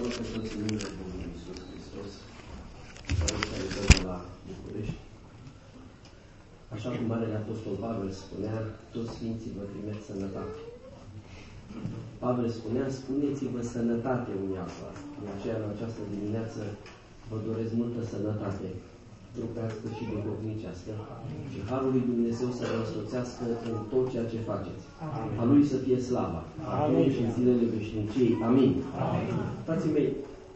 Salut pe toți în numele Domnului Iisus Hristos. Salut pe la București. Așa cum Marele Apostol Pavel spunea, toți Sfinții vă trimit sănătate. Pavel spunea, spuneți-vă sănătate unii altora. De aceea, în această dimineață, vă doresc multă sănătate, trupească și duhovnicească, și Harul lui Dumnezeu să vă însoțească în tot ceea ce faceți. A Lui să fie slava, acum și în zilele veșniciei. Amin. Frații mei,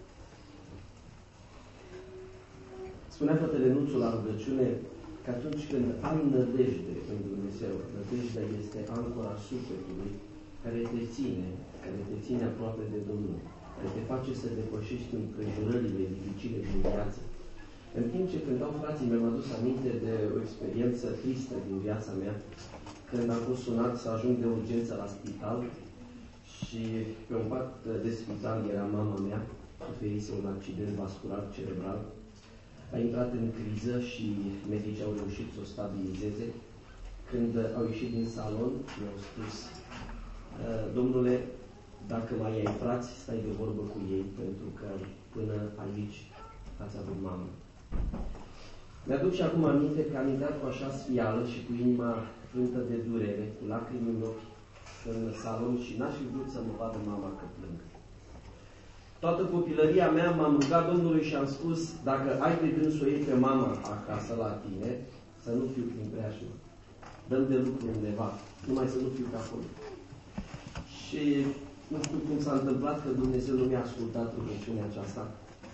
spunea fratele Nuțu la rugăciune că atunci când ai nădejde în Dumnezeu, nădejdea este ancora sufletului care te ține aproape de Domnul, care te face să depășești împrejurările dificile din viață. În timp ce cântau frații, mi-am adus aminte de o experiență tristă din viața mea, când am fost sunat să ajung de urgență la spital și pe un pat de spital era mama mea, suferise un accident vascular cerebral, a intrat în criză și medicii au reușit să o stabilizeze. Când au ieșit din salon, mi-au spus, domnule, dacă mai ai frați, stai de vorbă cu ei, pentru că până aici ați avut mamă. Mi-aduc și acum aminte că am intrat cu așa sfială și cu inima frântă de durere, cu lacrimi în ochi, în salon și n-aș fi vrut să mă vadă mama că plâng. Toată copilăria mea m-am rugat Domnului și am spus, dacă ai de gând să o iei pe mama acasă la tine, să nu fiu prin preajmă. Dăm de lucru undeva, numai să nu fiu pe acolo. Și nu știu cum s-a întâmplat că Dumnezeu nu mi-a ascultat rugăciunea aceasta.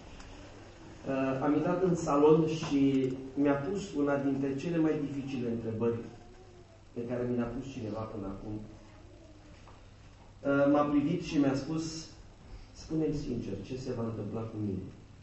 Am intrat în salon și mi-a pus una dintre cele mai dificile întrebări pe care mi le-a pus cineva până acum. M-a privit și mi-a spus, spune-mi sincer, ce se va întâmpla cu mine?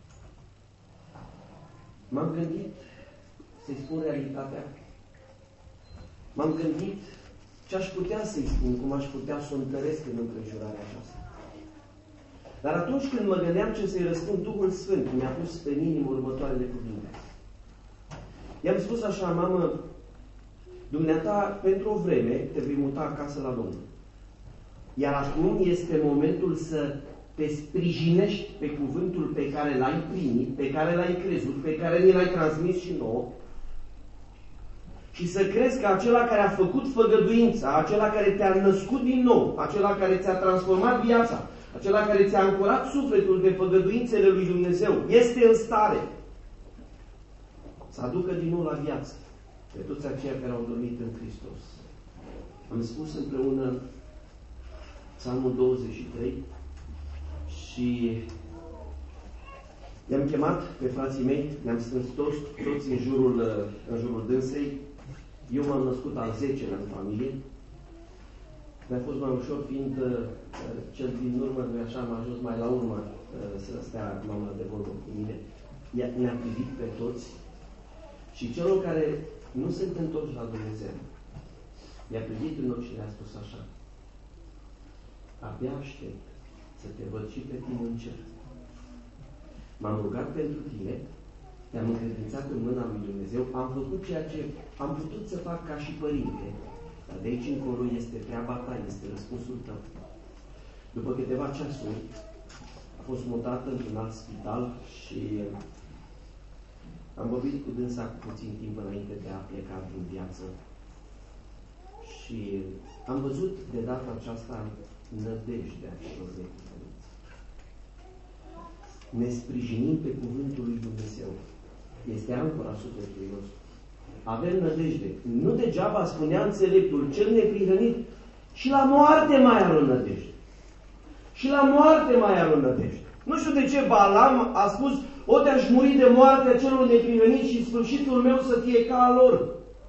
M-am gândit să-i spun realitatea. M-am gândit ce aș putea să-i spun, cum aș putea să o întăresc în împrejurarea aceasta. Dar atunci când mă gândeam ce să-i răspund, Duhul Sfânt mi-a pus în inimă următoarele cuvinte. I-am spus așa, mamă, dumneata, pentru o vreme te vei muta acasă la Domnul. Iar acum este momentul să te sprijinești pe cuvântul pe care l-ai primit, pe care l-ai crezut, pe care ni l-ai transmis și nouă, și să crezi că acela care a făcut făgăduința, acela care te-a născut din nou, acela care ți-a transformat viața, acela care ți-a ancorat sufletul de făgăduințele lui Dumnezeu, este în stare să aducă din nou la viață pe toți aceia care au dormit în Hristos. Am spus împreună Psalmul 23 și i-am chemat pe frații mei, ne-am strâns toți în jurul dânsei. Eu m-am născut al 10-lea în familie. Mi-a fost mai ușor, fiind cel din urmă, nu așa, am ajuns mai la urmă să stea mama de vorbă cu mine. Ne-a privit pe toți și celor care nu sunt întorși la Dumnezeu, i-a privit în ochi și le-a spus așa, abia aștept să te văd și pe tine în cer. M-am rugat pentru tine, te-am încredințat în mâna lui Dumnezeu, am făcut ceea ce am putut să fac ca și părinte, dar de aici încolo este treaba ta, este răspunsul tău. După câteva ceasuri, a fost mutată într-un alt spital și am vorbit cu dânsa cu puțin timp înainte de a pleca din viață. Și am văzut de data aceasta nădejdea celor necuvâniți. Ne sprijinim pe cuvântul lui Dumnezeu. Este ancora sufletului nostru. Avem nădejde. Nu degeaba spunea înțeleptul, cel neprihănit, și la moarte mai are o nădejde. Și la moarte mai are o nădejde. Nu știu de ce Balaam a spus, o te-aș muri de moartea celor neprihăniți și sfârșitul meu să fie ca al lor.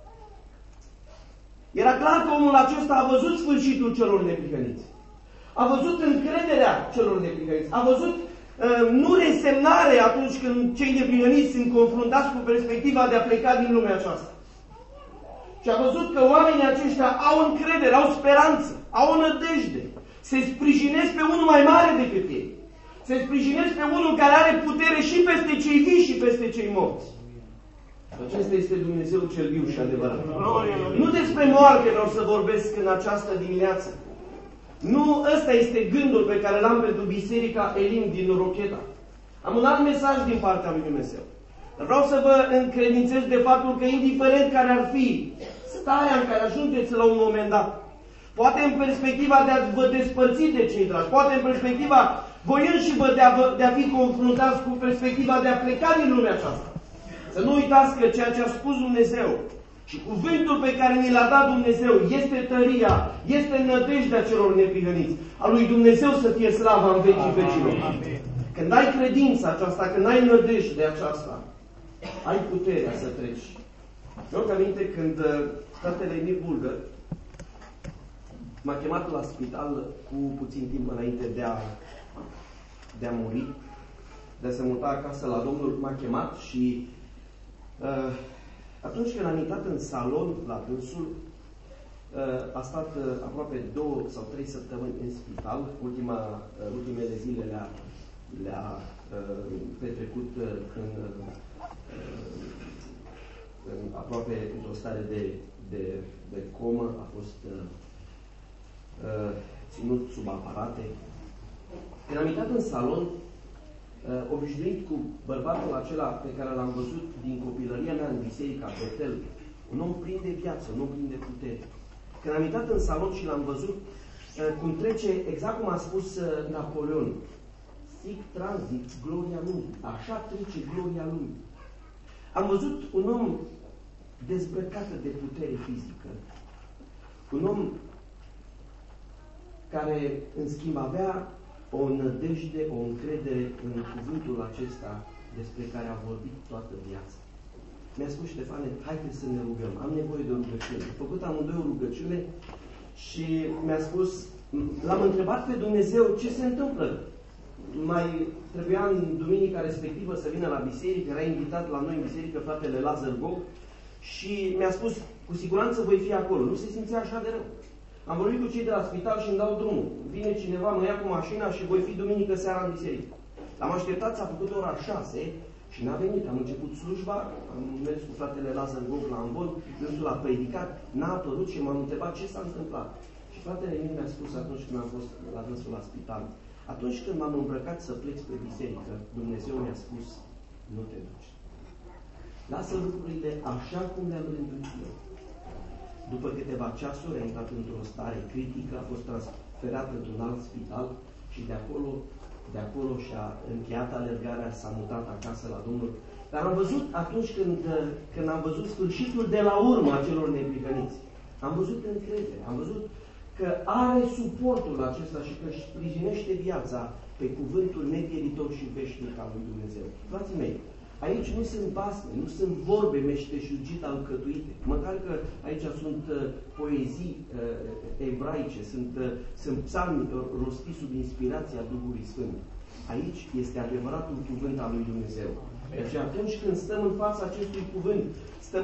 Era clar că omul acesta a văzut sfârșitul celor neprihăniți. A văzut încrederea celor neprihăniți. A văzut nu resemnare atunci când cei neprihăniți sunt confruntați cu perspectiva de a pleca din lumea aceasta. Și a văzut că oamenii aceștia au încredere, au speranță, au o nădejde. Se sprijinesc pe unul mai mare decât ei. Se sprijinesc pe unul care are putere și peste cei vii și peste cei morți. Acesta este Dumnezeu cel viu și adevărat. Nu despre moarte vreau să vorbesc în această dimineață, Nu ăsta este gândul pe care l-am pentru Biserica Elim din Rocheta. Am un alt mesaj din partea lui Dumnezeu. Vreau să vă încredințez de faptul că indiferent care ar fi starea în care ajungeți la un moment dat, poate în perspectiva de a vă despărți de cei dragi, poate în perspectiva voi înși de a fi confruntați cu perspectiva de a pleca din lumea aceasta. Să nu uitați că ceea ce a spus Dumnezeu și cuvântul pe care ni l-a dat Dumnezeu este tăria, este nădejdea celor neprihăniți. A lui Dumnezeu să fie slava în vecii vecilor. Când ai credința aceasta, când ai nădejdea aceasta, ai puterea să treci. Mi-am aminte când fratele Emil Bulgăr m-a chemat la spital cu puțin timp înainte de a muri, de a se muta acasă la Domnul, m-a chemat și atunci când am intrat în salon la dânsul, a stat aproape 2 sau 3 săptămâni în spital. Ultimele zile le-a petrecut aproape într-o stare de comă, a fost ținut sub aparate. Când am intrat în salon, obișnuit cu bărbatul acela pe care l-am văzut din copilăria mea în biserica Betel, un om plin de viață, un om plin de putere. Când am intrat în salon și l-am văzut cum trece, exact cum a spus Napoleon, sic transit gloria lumii, așa trece gloria lumii. Am văzut un om dezbrăcat de putere fizică, un om care, în schimb, avea o nădejde, o încredere în cuvântul acesta despre care a vorbit toată viața. Mi-a spus: Ștefane, haideți să ne rugăm, am nevoie de o rugăciune. Am făcut amândoi o rugăciune și mi-a spus, l-am întrebat pe Dumnezeu ce se întâmplă. Mai trebuia în duminica respectivă să vină la biserică, era invitat la noi în biserică fratele Lazar Gog și mi-a spus, cu siguranță voi fi acolo. Nu se simțea așa de rău. Am vorbit cu cei de la spital și îmi dau drumul. Vine cineva, mă ia cu mașina și voi fi duminică seara în biserică. L-am așteptat, s-a făcut ora 6 și n-a venit. Am început slujba, am mers cu fratele Lazar Gog la Ambon, dânsul a predicat, n-a apărut și m-am întrebat ce s-a întâmplat. Și fratele meu mi-a spus atunci când am fost la dânsul la spital, atunci când m-am îmbrăcat să plec spre biserică, Dumnezeu mi-a spus, nu te duci. Lasă lucrurile așa cum le-am rânduit eu. După câteva ceasuri a intrat într-o stare critică, a fost transferat într-un alt spital și de acolo și-a încheiat alergarea, s-a mutat acasă la Domnul. Dar am văzut atunci când am văzut sfârșitul de la urmă a celor neprihăniți, am văzut încredere, am văzut că are suportul acesta și că își sprijinește viața pe cuvântul nepieritor și veșnic al lui Dumnezeu. Frații mei, aici nu sunt basme, nu sunt vorbe meșteșugite alcătuite. Măcar că aici sunt poezii ebraice, sunt psalmi rostiți sub inspirația Duhului Sfânt. Aici este adevăratul cuvânt al lui Dumnezeu. Deci atunci când stăm în fața acestui cuvânt, stăm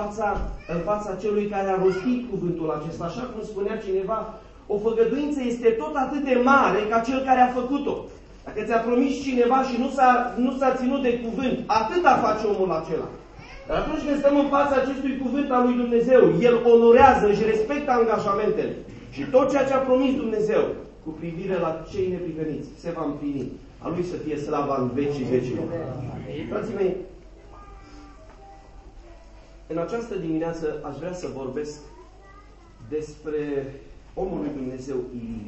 în fața celui care a rostit cuvântul acesta. Așa cum spunea cineva, o făgăduință este tot atât de mare ca cel care a făcut-o. Dacă ți-a promis cineva și nu s-a ținut de cuvânt, atâta face omul acela. Dar atunci când stăm în fața acestui cuvânt al lui Dumnezeu, El onorează, își respectă angajamentele. Și tot ceea ce a promis Dumnezeu cu privire la cei neprihăniți se va împlini. A Lui să fie slava în vecii vecilor. Frații mei, în această dimineață aș vrea să vorbesc despre omul lui Dumnezeu Ilie.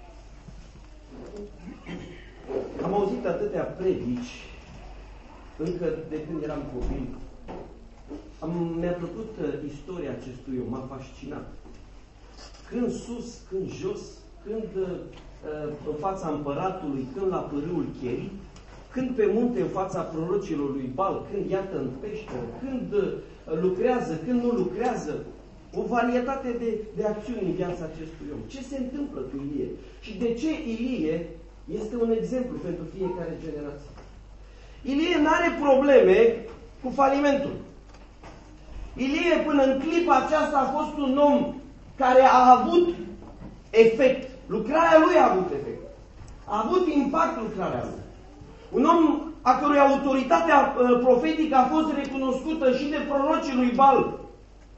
Am auzit atâtea predici încă de când eram copil. Mi-a plăcut istoria acestui om, m-a fascinat. Când sus, când jos, când în fața împăratului, când la pârâul Cherii, când pe munte în fața prorocilor lui Bal, când iată în peșteră, când lucrează, când nu lucrează. O varietate de acțiuni în viața acestui om. Ce se întâmplă cu Ilie? Și de ce Ilie este un exemplu pentru fiecare generație? Ilie nu are probleme cu falimentul. Ilie până în clipa aceasta a fost un om care a avut efect. Lucrarea lui a avut efect. A avut impact lucrarea lui. Un om a cărui autoritatea profetică a fost recunoscută și de prorocii lui Bal.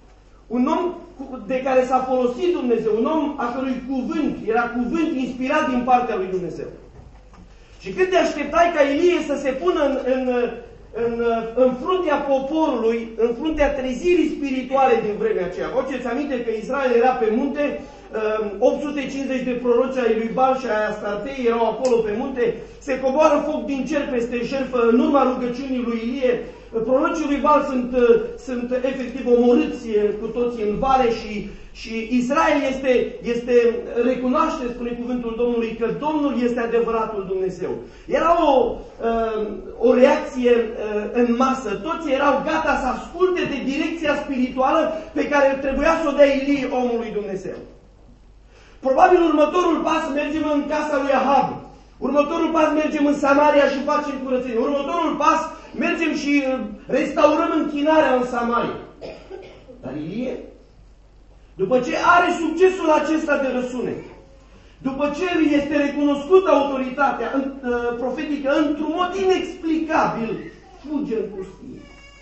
Un om de care s-a folosit Dumnezeu, un om a cărui cuvânt era cuvânt inspirat din partea lui Dumnezeu. Și cât te așteptai ca Ilie să se pună în fruntea poporului, în fruntea trezirii spirituale din vremea aceea. Vă aduceți aminte că Israel era pe munte, 850 de proroci ai lui Baal și ai Astartei erau acolo pe munte, se coboară foc din cer peste jertfă în urma rugăciunii lui Ilie. Prorocii lui Baal sunt efectiv omorâți cu toții în vale și Israel recunoaște, spune cuvântul Domnului, că Domnul este adevăratul Dumnezeu. Era o reacție în masă. Toți erau gata să asculte de direcția spirituală pe care trebuia să o dea Ilie omului Dumnezeu. Probabil următorul pas mergem în casa lui Ahab. Următorul pas mergem în Samaria și facem curățenie. Următorul pas mergem și restaurăm închinarea în Samaria. Dar Ilie, după ce are succesul acesta de răsunet, după ce este recunoscută autoritatea profetică într-un mod inexplicabil, fuge în pustie.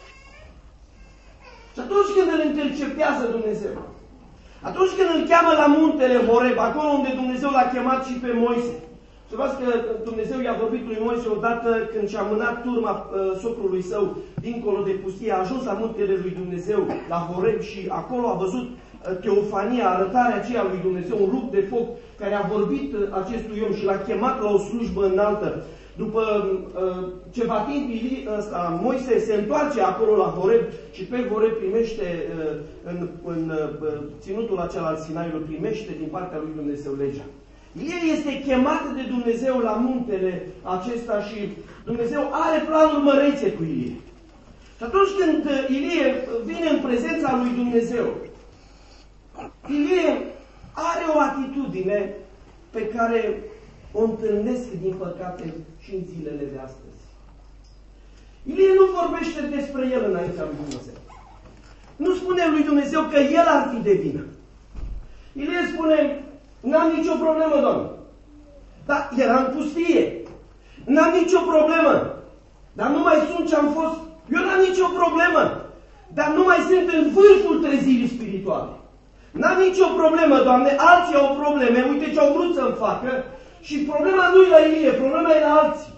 Și atunci când îl interceptează Dumnezeu, atunci când îl cheamă la muntele Horeb, acolo unde Dumnezeu l-a chemat și pe Moise, să văd că Dumnezeu i-a vorbit lui Moise odată când și-a mânat turma soprului său dincolo de pustie, a ajuns la muntele lui Dumnezeu, la Horeb, și acolo a văzut teofania, arătarea aceea lui Dumnezeu, un rug de foc care a vorbit acestui om și l-a chemat la o slujbă înaltă. După ceva timp, Moise se întoarce acolo la Horeb și pe Horeb primește, în ținutul acela al Sinaiului, primește din partea lui Dumnezeu legea. Ilie este chemat de Dumnezeu la muntele acesta și Dumnezeu are planuri mărețe cu Ilie. Și atunci când Ilie vine în prezența lui Dumnezeu, Ilie are o atitudine pe care o întâlnesc, din păcate, și în zilele de astăzi. Ilie nu vorbește despre el înaintea lui Dumnezeu. Nu spune lui Dumnezeu că el ar fi de vină. Ilie spune: n-am nicio problemă, Doamne. Dar era în pustie. N-am nicio problemă. Dar nu mai sunt ce am fost. Eu n-am nicio problemă. Dar nu mai sunt în vârful trezirii spirituale. N-am nicio problemă, Doamne. Alții au probleme. Uite ce au vrut să-mi facă. Și problema nu e la Ilie, problema e la alții.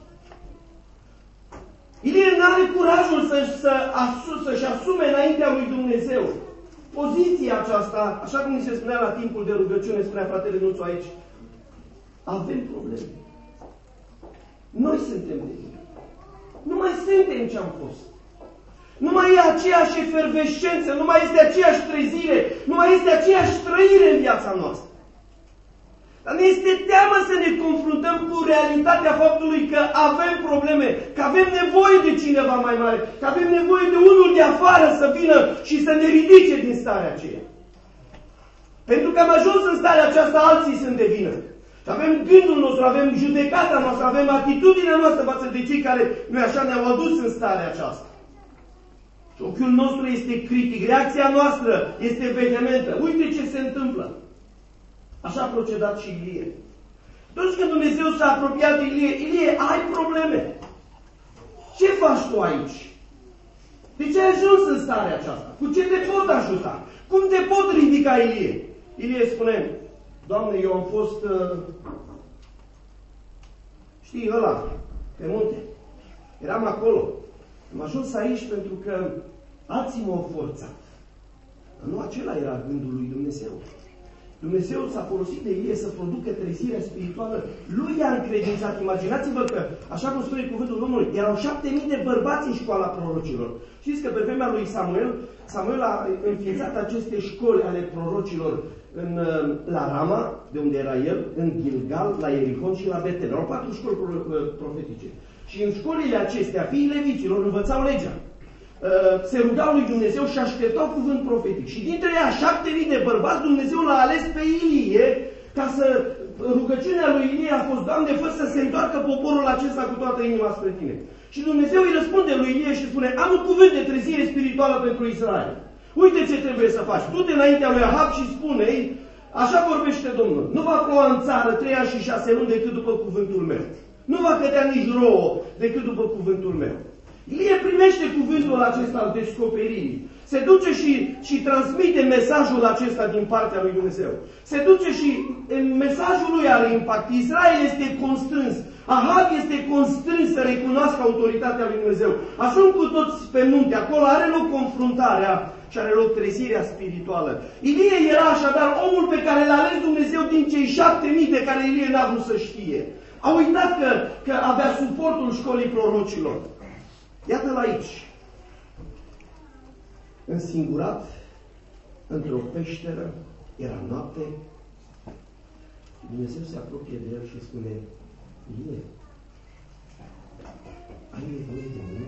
Ilie n-are curajul să-și asume înaintea lui Dumnezeu poziția aceasta, așa cum ni se spunea la timpul de rugăciune, spunea fratele Nuțu aici. Avem probleme. Noi suntem de vină. Nu mai suntem ce am fost. Nu mai e aceeași efervescență, nu mai este aceeași trezire, nu mai este aceeași trăire în viața noastră. Dar ne este teamă să ne confruntăm cu realitatea faptului că avem probleme, că avem nevoie de cineva mai mare, că avem nevoie de unul de afară să vină și să ne ridice din starea aceea. Pentru că am ajuns în starea aceasta, alții sunt de vină. Și avem gândul nostru, avem judecata noastră, avem atitudinea noastră față de cei care, noi așa, ne-au adus în starea aceasta. Și ochiul nostru este critic, reacția noastră este vehementă. Uite ce se întâmplă. Așa a procedat și Ilie. Atunci când Dumnezeu s-a apropiat de Ilie: Ilie, ai probleme. Ce faci tu aici? De ce ai ajuns în starea aceasta? Cu ce te pot ajuta? Cum te pot ridica, Ilie? Ilie spune: Doamne, eu am fost, știi, ăla, pe munte. Eram acolo. Am ajuns aici pentru că alții m-au forțat. Dar nu acela era gândul lui Dumnezeu. Dumnezeu s-a folosit de Ilie să producă trezirea spirituală. Lui i-a încredințat. Imaginați-vă că, așa cum spune cuvântul Domnului, erau 7.000 de bărbați în școala prorocilor. Știți că pe vremea lui Samuel a înființat aceste școli ale prorocilor la Rama, de unde era el, în Gilgal, la Ierihon și la Betel. Erau 4 școli profetice. Și în școlile acestea, fiii leviților învățau legea. Se rugau lui Dumnezeu și așteptau cuvânt profetic. Și dintre ea 7.000 de bărbați, Dumnezeu l-a ales pe Ilie, ca să, rugăciunea lui Ilie a fost: Doamne, fă să se întoarcă poporul acesta cu toată inima spre Tine. Și Dumnezeu îi răspunde lui Ilie și spune: am un cuvânt de trezire spirituală pentru Israel. Uite ce trebuie să faci. Du-te înaintea lui Ahab și spune-i: așa vorbește Domnul. Nu va ploua în țară 3 ani și 6 luni decât după cuvântul meu. Nu va cădea nici rouă decât după cuvântul meu. Ilie primește cuvântul acesta al descoperirii. Se duce și transmite mesajul acesta din partea lui Dumnezeu. Se duce și mesajul lui are impact. Israel este constrâns. Ahab este constrâns să recunoască autoritatea lui Dumnezeu. Ajung cu toți pe munte. Acolo are loc confruntarea și are loc trezirea spirituală. Ilie era așadar omul pe care l-a ales Dumnezeu din cei 7.000 de care Ilie n-a vrut să știe. A uitat că avea suportul școlii prorocilor. Iată-l aici. Însingurat, într-o peșteră, era noapte, Dumnezeu se apropie de el și spune: Ilie, ai nevoie de mine?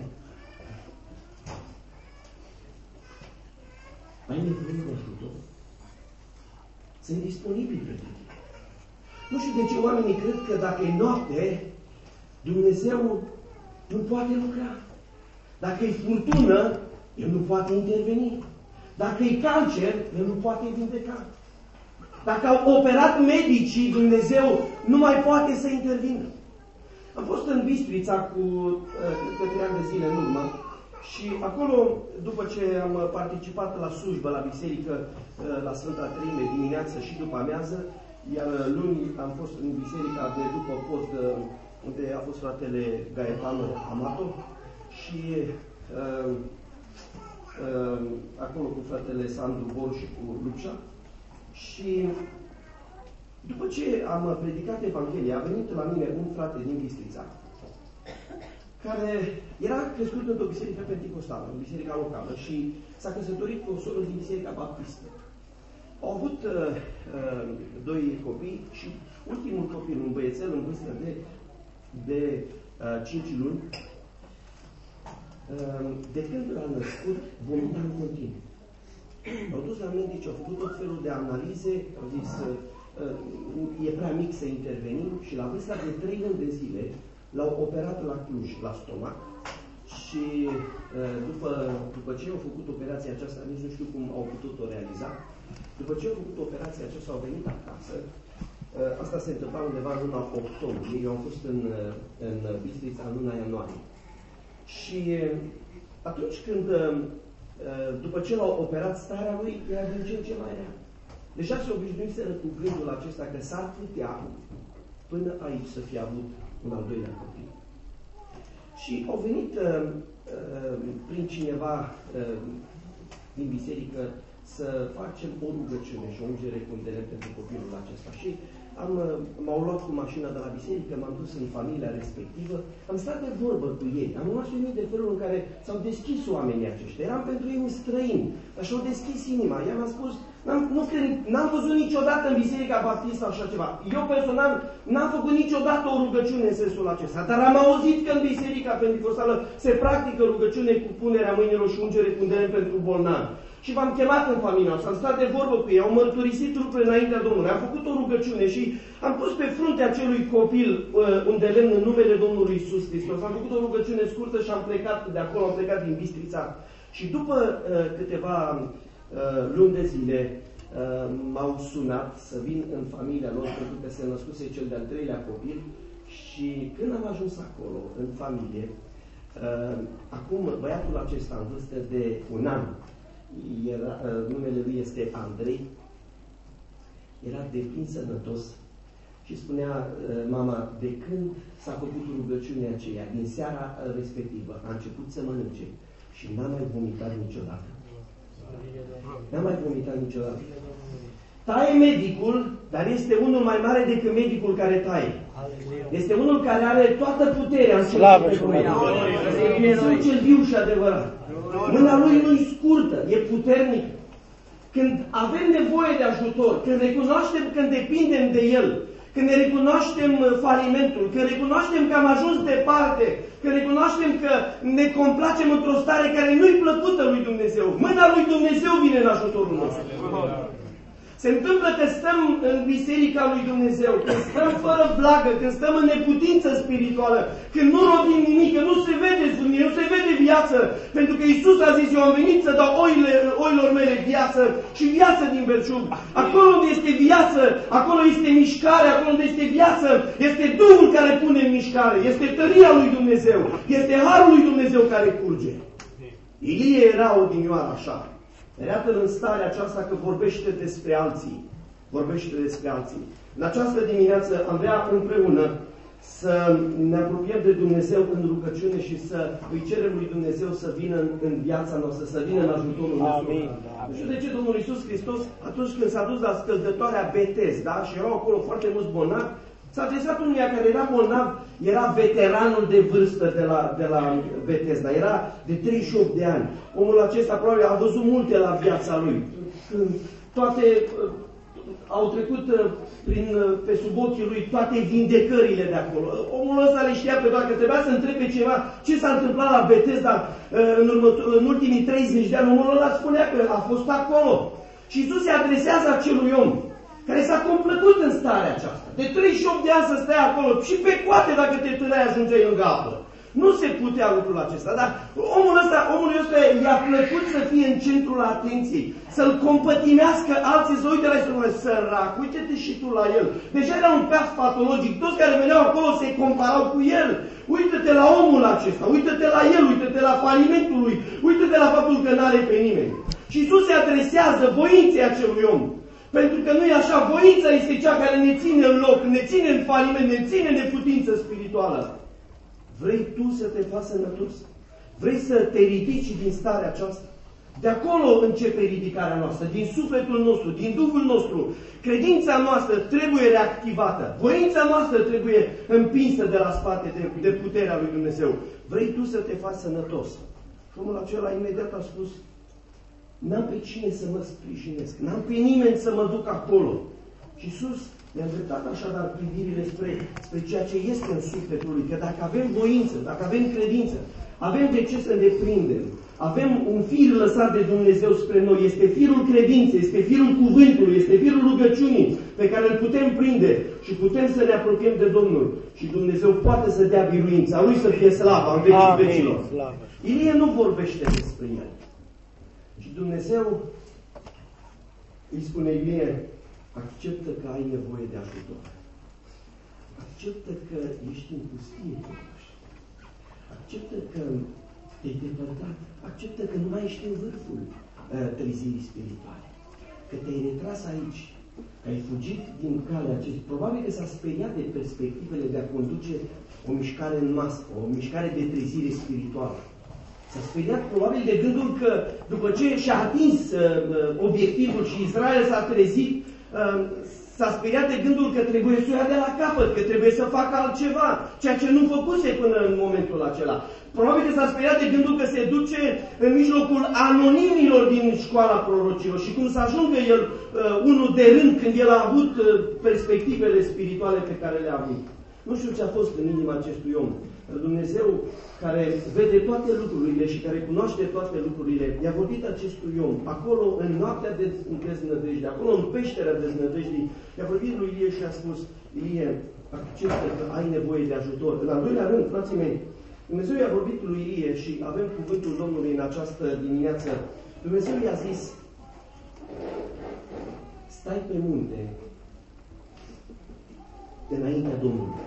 Ai nevoie de ajutor? Sunt disponibil pentru tine. Nu știu de ce oamenii cred că dacă e noapte, Dumnezeu nu poate lucra. Dacă e furtună, El nu poate interveni. Dacă e cancer, El nu poate vindeca. Dacă au operat medicii, Dumnezeu nu mai poate să intervină. Am fost în Bistrița cu câteva ani de zile în urmă și acolo, după ce am participat la slujbă, la biserică, la Sfânta Treime, dimineață și după amiază, iar luni am fost în biserica de după post, unde a fost fratele Gaetano Amato și acolo cu fratele Sandu Bor și cu Lucia. Și după ce am predicat Evanghelia, a venit la mine un frate din Bistrița, care era crescut într-o biserică penticostală, în biserica locală, și s-a căsătorit cu o soră din biserica baptistă. Au avut doi copii și ultimul copil, un băiețel în vârstă de 5 luni, de când l-a născut, vomita în continuu. Au dus la medici, au făcut tot felul de analize, au zis e prea mic să intervenim și la vârsta de 3 luni de zile l-au operat la Cluj, la stomac, și după ce au făcut operația aceasta, nici nu știu cum au putut-o realiza, după ce au făcut operația aceasta, au venit acasă. Asta se întâmpla undeva în luna octombrie, eu am fost în Bistrița în luna ianuarie. Și atunci când, după ce l-au operat, starea lui era din ce în ce mai rea. Deja se obișnuiseră cu gândul acesta că s-ar putea până aici să fie avut un al doilea copil. Și au venit prin cineva din biserică să facem o rugăciune și o ungere cu îndemn pentru copilul acesta. Și m-au luat cu mașina de la biserică, m-am dus în familia respectivă, am stat de vorbă cu ei, am uimit de felul în care s-au deschis oamenii aceștia. Eram pentru ei un străin, dar și-au deschis inima. I-am spus, n-am văzut niciodată în biserica baptistă așa ceva. Eu personal n-am făcut niciodată o rugăciune în sensul acesta, dar am auzit că în biserica penticostală se practică rugăciune cu punerea mâinilor și ungere cu îndemn pentru bolnavi. Și v-am chemat în familia noastră, am stat de vorbă cu ei, au mărturisit lucruri înaintea Domnului, am făcut o rugăciune și am pus pe fruntea acelui copil un lemn în numele Domnului Iisus Hristos. Am făcut o rugăciune scurtă și am plecat de acolo, am plecat din Bistrița. Și după câteva luni de zile m-au sunat să vin în familia lor, pentru că se născuse cel de-al 3-lea copil. Și când am ajuns acolo, în familie, acum băiatul acesta în vârstă de 1 an, numele lui este Andrei, era deplin sănătos și spunea mama, de când s-a făcut rugăciunea aceea, din seara respectivă, a început să mănânce și n-a mai vomitat niciodată. N-a mai vomitat niciodată. Taie medicul, dar este unul mai mare decât medicul care taie. Este unul care are toată puterea în Dumnezeu cel viu și adevărat. Mâna lui nu-i scurtă, e puternic. Când avem nevoie de ajutor, când recunoaștem că depindem de El, când ne recunoaștem falimentul, când recunoaștem că am ajuns departe, când recunoaștem că ne complacem într-o stare care nu-i plăcută lui Dumnezeu, mâna lui Dumnezeu vine în ajutorul nostru. Se întâmplă că stăm în biserica lui Dumnezeu, când stăm fără blagă, când stăm în neputință spirituală, când nu rodim nimic, că nu se vede zbunie, nu se vede viață, pentru că Iisus a zis, eu am venit să dau oilor mele viață și viață din belșug. Acolo unde este viață, acolo este mișcare, acolo unde este viață, este Duhul care pune în mișcare, este tăria lui Dumnezeu, este harul lui Dumnezeu care curge. Ilie era odinioară așa. Iată-l în starea aceasta că vorbește despre alții. Vorbește despre alții. În această dimineață am vrea împreună să ne apropiem de Dumnezeu în rugăciune și să îi cerem lui Dumnezeu să vină în viața noastră, să vină în ajutorul nostru. Nu știu de ce Domnul Iisus Hristos, atunci când s-a dus la scăldătoarea Betez, da? Și erau acolo foarte mulți bolnavi, s-a adresat unuia care era bolnav, era veteranul de vârstă de la Betesda, era de 38 de ani. Omul acesta probabil a văzut multe la viața lui. Când toate au trecut pe sub ochii lui toate vindecările de acolo. Omul ăsta le știa pe toate, că trebuia să întrebe ceva ce s-a întâmplat la Betesda în ultimii 30 de ani. Omul ăla spunea că a fost acolo. Și Iisus se adresează acelui om care s-a complăcut în starea aceasta. De 38 de ani să stai acolo și pe coate dacă te târai ajungeai lângă apă. Nu se putea lucrul acesta, dar omul ăsta i-a plăcut să fie în centrul atenției, să-l compătimească alții, să uite la el, sărac, uite-te și tu la el. Deja era un peac patologic, toți care veneau acolo se comparau cu el. Uite-te la omul acesta, uite-te la el, uite-te la falimentul lui, uite-te la faptul că n-are pe nimeni. Și Iisus se adresează voinței acelui om. Pentru că nu e așa, voința este cea care ne ține în loc, ne ține în faliment, ne ține în neputință spirituală. Vrei tu să te faci sănătos? Vrei să te ridici din starea aceasta? De acolo începe ridicarea noastră, din sufletul nostru, din Duhul nostru. Credința noastră trebuie reactivată. Voința noastră trebuie împinsă de la spate de puterea lui Dumnezeu. Vrei tu să te faci sănătos? Și omul acela imediat a spus, n-am pe cine să mă sprijinesc, n-am pe nimeni să mă duc acolo. Și Iisus ne-a îndreptat așadar privirile spre ceea ce este în sufletul lui, că dacă avem voință, dacă avem credință, avem de ce să ne prindem. Avem un fir lăsat de Dumnezeu spre noi, este firul credinței, este firul cuvântului, este firul rugăciunii pe care îl putem prinde și putem să ne apropiem de Domnul. Și Dumnezeu poate să dea biruința, lui să fie slava în vecii vecilor. Ilie nu vorbește despre el. Și Dumnezeu îi spune Ilie, acceptă că ai nevoie de ajutor. Acceptă că ești în pustie, totuși. Acceptă că te-ai depărtat. Acceptă că nu mai ești în vârful trezirii spirituale. Că te-ai retras aici. Că ai fugit din calea acestei. Probabil că s-a speriat de perspectivele de a conduce o mișcare în masă, o mișcare de trezire spirituală. S-a speriat probabil de gândul că după ce și-a atins obiectivul și Israel s-a trezit, s-a speriat de gândul că trebuie să o ia de la capăt, că trebuie să facă altceva, ceea ce nu făcuse până în momentul acela. Probabil că s-a speriat de gândul că se duce în mijlocul anonimilor din școala prorocilor și cum să ajungă el unul de rând când el a avut perspectivele spirituale pe care le-a avut. Nu știu ce a fost în inima acestui om. Dumnezeu, care vede toate lucrurile și care cunoaște toate lucrurile, i-a vorbit acestui om, acolo, în noaptea de deznădejde, acolo, în peșterea deznădejdii, i-a vorbit lui Ilie și a spus, Ilie, acceptă că ai nevoie de ajutor. În al doilea rând, frații mei, Dumnezeu i-a vorbit lui Ilie și avem cuvântul Domnului în această dimineață. Dumnezeu i-a zis, stai pe munte, înaintea Domnului.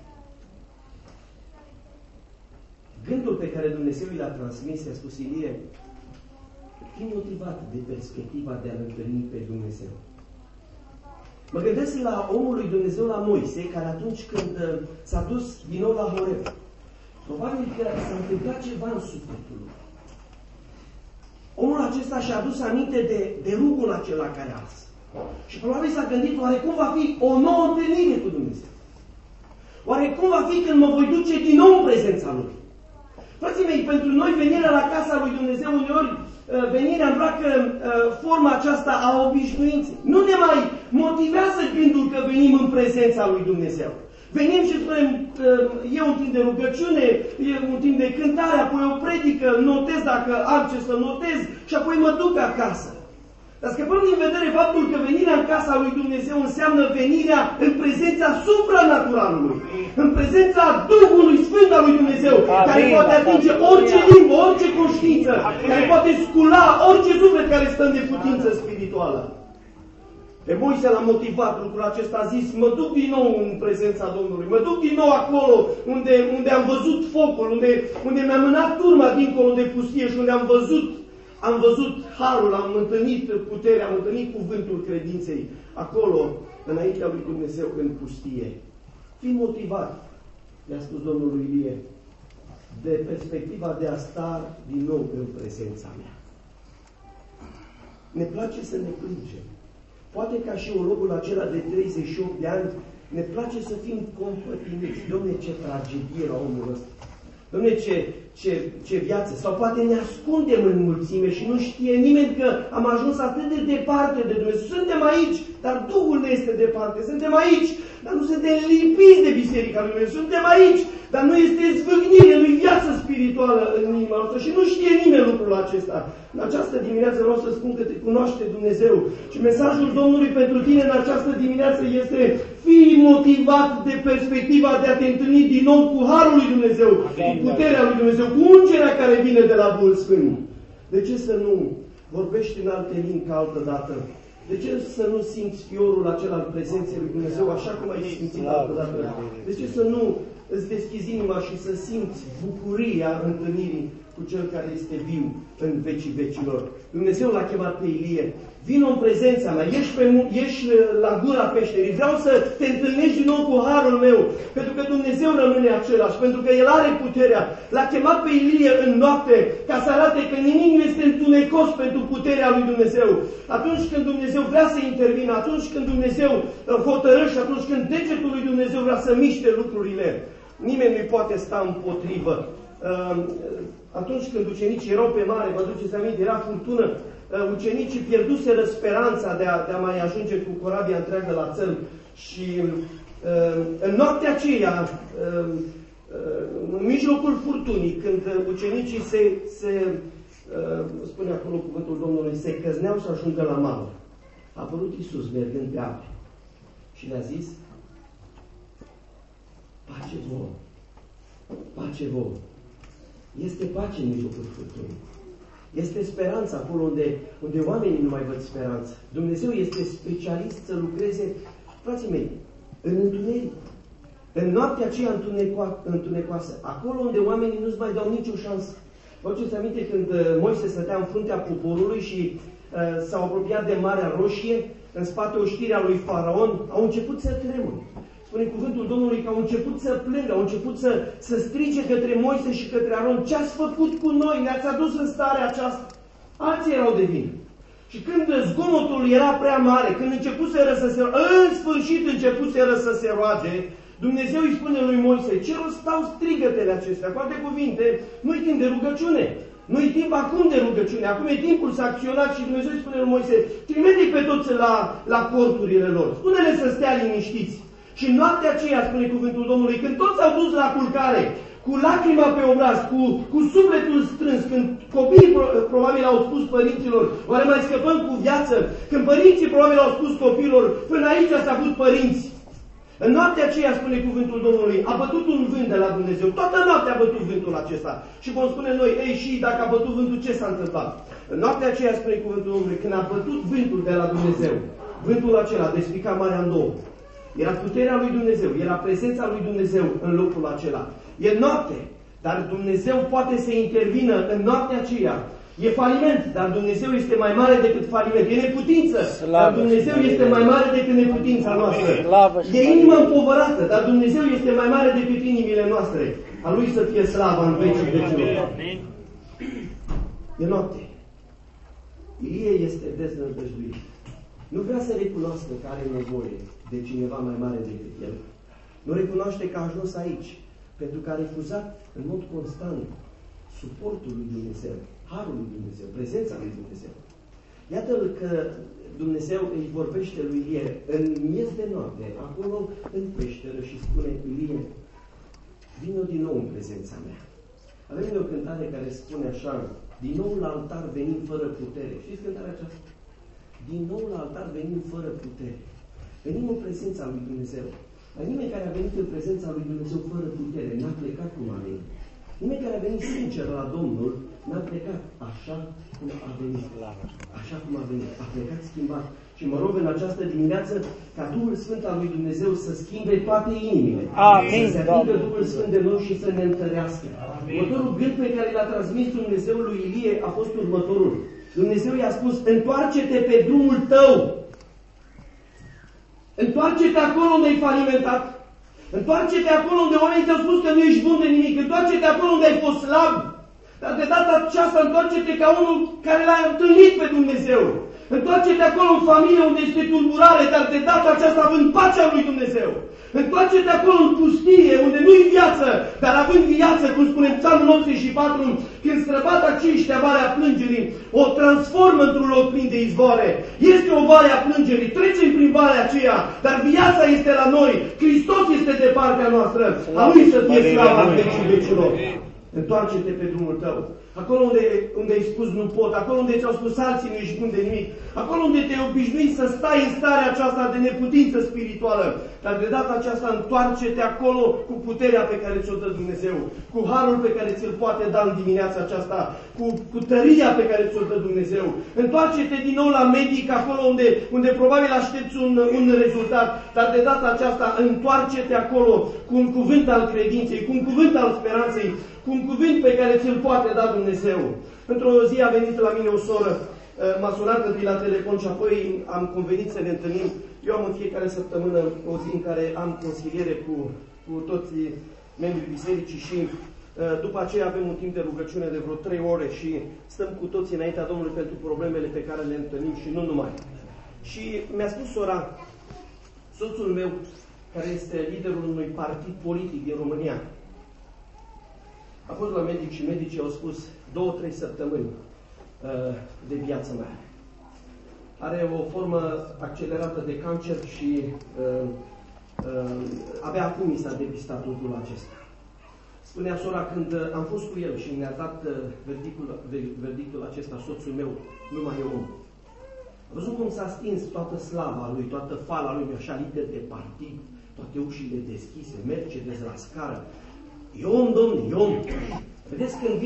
Gândul pe care Dumnezeu i l-a transmis, i-a spus Ilie, fii motivat de perspectiva de a-L întâlni pe Dumnezeu. Mă gândesc la omul lui Dumnezeu, la Moise, care atunci când s-a dus din nou la Horeb, probabil că s-a întâmplat ceva în sufletul lui. Omul acesta și-a adus aminte de rugul acela care a ars. Și probabil s-a gândit, oare cum va fi o nouă întâlnire cu Dumnezeu? Oare cum va fi când mă voi duce din nou în prezența Lui? Frații mei, pentru noi venirea la casa lui Dumnezeu uneori, venirea îmbracă forma aceasta a obișnuinței. Nu ne mai motivează gândul că venim în prezența lui Dumnezeu. Venim și spunem, e un timp de rugăciune, e un timp de cântare, apoi o predică, notez dacă am ce să notez și apoi mă duc acasă. Dar scăpăm din vedere faptul că venirea în casa lui Dumnezeu înseamnă venirea în prezența supranaturalului, în prezența Duhului Sfânt al lui Dumnezeu, care poate atinge orice limbă, orice conștiință, care poate scula orice suflet care stă în neputință spirituală. Pe Moise l-a motivat lucrul acesta, a zis, mă duc din nou în prezența Domnului, mă duc din nou acolo unde am văzut focul, unde mi-am mânat turma dincolo de pustie și unde am văzut am văzut harul, am întâlnit puterea, am întâlnit cuvântul credinței acolo, înaintea lui Dumnezeu, în pustie. Fii motivat, mi-a spus Domnul lui Ilie, de perspectiva de a sta din nou în prezența mea. Ne place să ne plângem. Poate ca și ologul acela de 38 de ani, ne place să fim compătimiți. Dom'le, ce tragedie la omul ăsta! Dom'le, ce viață! Sau poate ne ascundem în mulțime și nu știe nimeni că am ajuns atât de departe de Dumnezeu. Suntem aici, dar Duhul ne este departe. Suntem aici, dar nu suntem lipiți de Biserica lui Dumnezeu. Suntem aici, dar nu este zvâgnire, nu-i viață spirituală în inima noastră și nu știe nimeni lucrul acesta. În această dimineață vreau să spun că te cunoaște Dumnezeu și mesajul Domnului pentru tine în această dimineață este: fii motivat de perspectiva de a te întâlni din nou cu Harul lui Dumnezeu, cu puterea lui Dumnezeu, cu ungerea care vine de la Duhul Sfânt. De ce să nu vorbești în alte limbi ca altă dată? De ce să nu simți fiorul acela al prezenței lui Dumnezeu așa cum ai simțit altă dată? De ce să nu îți deschizi inima și să simți bucuria întâlnirii cu Cel care este viu în vecii vecilor? Dumnezeu l-a chemat pe Ilie: vino în prezența mea, ieși la gura peșterii, vreau să te întâlnești din nou cu harul meu, pentru că Dumnezeu rămâne același, pentru că El are puterea. L-a chemat pe Ilie în noapte ca să arate că nimic nu este întunecos pentru puterea lui Dumnezeu. Atunci când Dumnezeu vrea să intervină, atunci când Dumnezeu hotărăște, atunci când degetul lui Dumnezeu vrea să miște lucrurile, nimeni nu-i poate sta împotrivă. Atunci când ucenicii erau pe mare, vă duceți aminte, era furtună, ucenicii pierduseră speranța de a mai ajunge cu corabia întreagă la țăr și în noaptea aceea, în mijlocul furtunii, când ucenicii spune acolo cuvântul Domnului, se căzneau să ajungă la mal, a apărut Iisus mergând pe ape și le-a zis: pace vouă, pace vouă. Este pace în mijlocul furtunii. Este speranță acolo unde oamenii nu mai văd speranță. Dumnezeu este specialist să lucreze, frații mei, în întuneric. În noaptea aceea întunecoasă. Acolo unde oamenii nu-ți mai dau nicio șansă. Vă aduceți aminte când Moise stătea în fruntea poporului și s-au apropiat de Marea Roșie, în spate oștirea lui Faraon, au început să tremure. Spune cuvântul Domnului că au început să plângă, au început să strige către Moise și către Aron: ce ați făcut cu noi? Ne-ați adus în starea aceasta? Alții erau de vină. Și când zgomotul era prea mare, când în sfârșit începuseră să se roage, Dumnezeu îi spune lui Moise: ce rost stau strigătele acestea? Cu alte cuvinte, nu-i timp de rugăciune. Nu-i timp acum de rugăciune. Acum e timpul să acționați și Dumnezeu îi spune lui Moise: trimite-i pe toți la corturile lor. Spune-le să stea liniștiți. Și în noaptea aceea, spune cuvântul Domnului, când toți au dus la culcare, cu lacrima pe obraz, cu sufletul strâns, când copiii probabil au spus părinților: oare mai scăpăm cu viață? Când părinții probabil au spus copiilor: până aici s-a avut părinți. În noaptea aceea, spune cuvântul Domnului, a bătut un vânt de la Dumnezeu. Toată noaptea a bătut vântul acesta. Și vom spune noi: ei, și dacă a bătut vântul, ce s-a întâmplat? În noaptea aceea, spune cuvântul Domnului, când a bătut vântul de la Dumnezeu, vântul acela despica marea în două. Era puterea lui Dumnezeu, era prezența lui Dumnezeu în locul acela. E noapte, dar Dumnezeu poate să intervină în noaptea aceea. E faliment, dar Dumnezeu este mai mare decât faliment. E neputință, dar Dumnezeu este mai mare decât neputința noastră. E inima împovărată, dar Dumnezeu este mai mare decât inimile noastre. A Lui să fie slava în vecii vecilor. E noapte. Ilie este deznădăjduit. Nu vrea să recunoască că are nevoie de cineva mai mare decât el. Nu recunoaște că a ajuns aici, pentru că a refuzat în mod constant suportul lui Dumnezeu, harul lui Dumnezeu, prezența lui Dumnezeu. Iată-l că Dumnezeu îi vorbește lui Ilie în miez de noapte, acolo în peșteră, și spune: Ilie, vino din nou în prezența mea. Avem o cântare care spune așa: din nou la altar venim fără putere. Știți cântarea aceasta? Din nou la altar venim fără putere. Venim în prezența lui Dumnezeu. Dar nimeni care a venit în prezența lui Dumnezeu fără putere n-a plecat cum a venit. Nimeni care a venit sincer la Domnul n-a plecat așa cum a venit. Așa cum a venit. A plecat schimbat. Și mă rog în această dimineață ca Duhul Sfânt al lui Dumnezeu să schimbe toate inimile. Amin, să se atingă Duhul Sfânt de noi și să ne întărească. Următorul gând pe care l-a transmis Dumnezeu lui Ilie a fost următorul. Dumnezeu i-a spus, întoarce-te pe drumul tău. Întoarce-te acolo unde ai falimentat. Întoarce-te acolo unde oamenii te-au spus că nu ești bun de nimic. Întoarce-te acolo unde ai fost slab. Dar de data aceasta întoarce-te ca unul care l-a întâlnit pe Dumnezeu. Întoarce-te acolo în familie unde este tulburare, dar de data aceasta având pacea lui Dumnezeu. Întoarce-te acolo în pustie, unde nu-i viață, dar având viață, cum spune Psalmul 84, când străbat aceștia Valea Plângerii, o transformă într-un loc plin de izvoare. Este o vale a plângerii, trecem prin valea aceea, dar viața este la noi, Hristos este de partea noastră, a Lui să fie slava în vecii vecilor. Întoarce-te pe drumul tău. Acolo unde ai spus nu pot, acolo unde ți-au spus alții nu ești bun de nimic, acolo unde te-ai obișnuit să stai în starea aceasta de neputință spirituală, dar de data aceasta întoarce-te acolo cu puterea pe care ți-o dă Dumnezeu, cu harul pe care ți-l poate da în dimineața aceasta, cu tăria pe care ți-o dă Dumnezeu. Întoarce-te din nou la medic, acolo unde probabil aștepți un rezultat, dar de data aceasta întoarce-te acolo cu un cuvânt al credinței, cu un cuvânt al speranței, cu un cuvânt pe care ți-l poate da Dumnezeu. Într-o zi a venit la mine o soră, m-a sunat întâi la telefon și apoi am convenit să ne întâlnim. Eu am în fiecare săptămână o zi în care am consiliere cu toți membrii bisericii și după aceea avem un timp de rugăciune de vreo 3 ore și stăm cu toții înaintea Domnului pentru problemele pe care le întâlnim și nu numai. Și mi-a spus sora, soțul meu, care este liderul unui partid politic din România, a fost la medic și medicii au spus 2-3 săptămâni de viață mea. Are o formă accelerată de cancer și abia acum i s-a depistat lucrul acesta. Spunea sora, când am fost cu el și ne-a dat verdictul acesta, soțul meu, nu mai e om. Am văzut cum s-a stins toată slava lui, toată fala lui, așa lider de partid, toate ușile deschise, Mercedes la scară. E om, domnule, e om. Vedeți, când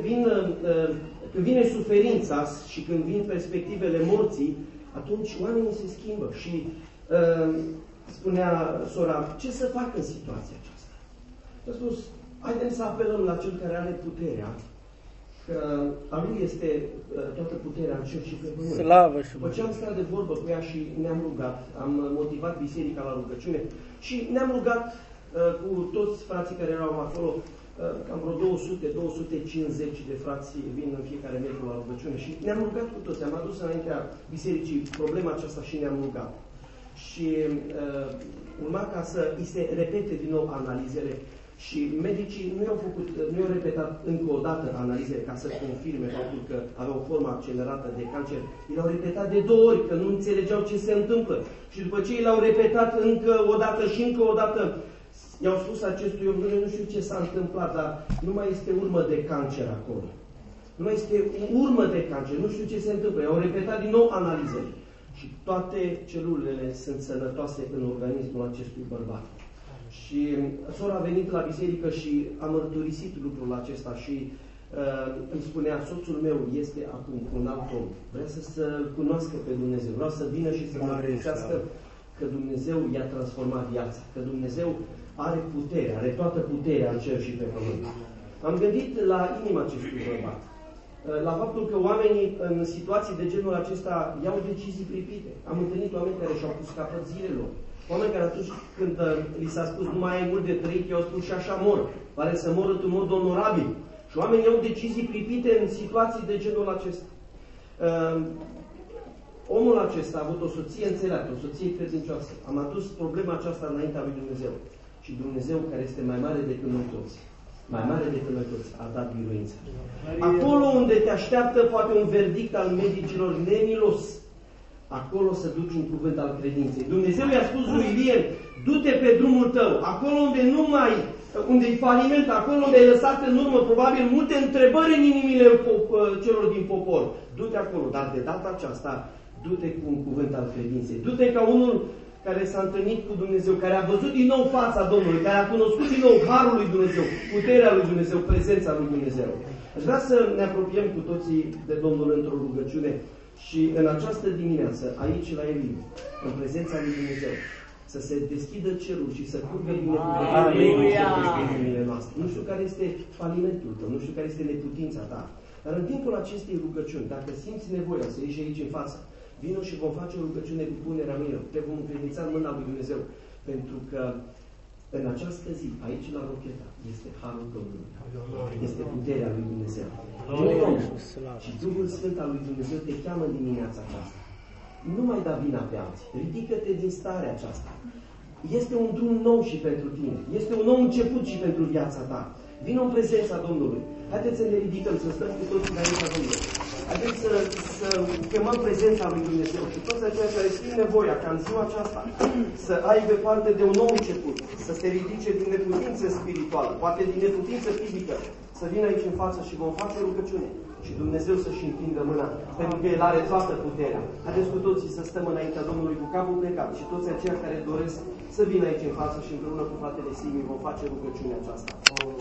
vine suferința și când vin perspectivele morții, atunci oamenii se schimbă. Și spunea sora, ce să fac în situația aceasta? A spus, haidem să apelăm la Cel care are puterea, că a Lui este toată puterea în cer și pe pământ. Slavă și după ce am stat de vorbă cu ea și ne-am rugat, am motivat biserica la rugăciune și ne-am rugat cu toți frații care erau acolo, cam vreo 200-250 de frați vin în fiecare metru la rugăciune și ne-am rugat cu toți. Am adus înaintea bisericii problema aceasta și ne-am rugat. Și urma ca să îi se repete din nou analizele și medicii nu i-au repetat încă o dată analizele ca să confirme faptul că aveau o formă accelerată de cancer. I l-au repetat de 2 ori, că nu înțelegeau ce se întâmplă. Și după ce i l-au repetat încă o dată și încă o dată, i-au spus acestui om, nu știu ce s-a întâmplat, dar nu mai este urmă de cancer acolo. Nu mai este urmă de cancer, nu știu ce se întâmplă. I-au repetat din nou analizele. Și toate celulele sunt sănătoase în organismul acestui bărbat. Și sora a venit la biserică și a mărturisit lucrul acesta și îmi spunea, soțul meu este acum cu un alt om. Vrea să-L cunoască pe Dumnezeu. Vreau să vină și să mărturisească că Dumnezeu i-a transformat viața. Că Dumnezeu are putere, are toată puterea în cer și pe pământ. Am gândit la inima acestui bărbat. La faptul că oamenii în situații de genul acesta iau decizii pripite. Am întâlnit oameni care și-au pus capăt zilelor. Oameni care atunci când li s-a spus nu mai ai mult de trăit, i-au spus și așa mor. Pare să mor într-un mod onorabil. Și oamenii iau decizii pripite în situații de genul acesta. Omul acesta a avut o soție înțeleaptă, o soție credincioasă. Am adus problema aceasta înaintea lui Dumnezeu. Și Dumnezeu, care este mai mare decât noi toți, mai mare decât noi toți, a dat biruință. Acolo unde te așteaptă poate un verdict al medicilor nemilos, acolo să duci un cuvânt al credinței. Dumnezeu i-a spus lui Ilie, du-te pe drumul tău, acolo unde e faliment, acolo unde ai lăsat în urmă probabil multe întrebări în inimile celor din popor. Du-te acolo, dar de data aceasta, du-te cu un cuvânt al credinței. Du-te ca unul care s-a întâlnit cu Dumnezeu, care a văzut din nou fața Domnului, care a cunoscut din nou harul lui Dumnezeu, puterea lui Dumnezeu, prezența lui Dumnezeu. Aș vrea să ne apropiem cu toții de Domnul într-o rugăciune Și în această dimineață, aici la Elim, în prezența lui Dumnezeu, să se deschidă cerul și să curgă binecuvântările în inimile noastre. Nu știu care este falimentul tău, nu știu care este neputința ta, dar în timpul acestei rugăciuni, dacă simți nevoia să ieși aici în față, vino și vom face o rugăciune cu punerea mâinilor. Te vom încredința în mâna lui Dumnezeu, pentru că în această zi, aici la Rocheta, este Harul Domnului. Este puterea lui Dumnezeu. Și Duhul Sfânt al lui Dumnezeu te cheamă în dimineața aceasta. Nu mai da vina pe alții. Ridică-te din starea aceasta. Este un drum nou și pentru tine. Este un nou început și pentru viața ta. Vino în prezența Domnului. Haideți să ne ridicăm, să stăm cu toții înaintea Domnului. Haideți să chemăm prezența lui Dumnezeu și toți aceia care simt nevoia ca în ziua aceasta să aibă parte de un nou început, să se ridice din neputință spirituală, poate din neputință fizică, să vină aici în față și vom face rugăciune și Dumnezeu să-și întindă mâna, pentru că El are toată puterea. Haideți cu toții să stăm înaintea Domnului cu capul plecat și toți aceia care doresc să vină aici în față și împreună cu fratele Simi vom face rugăciunea aceasta.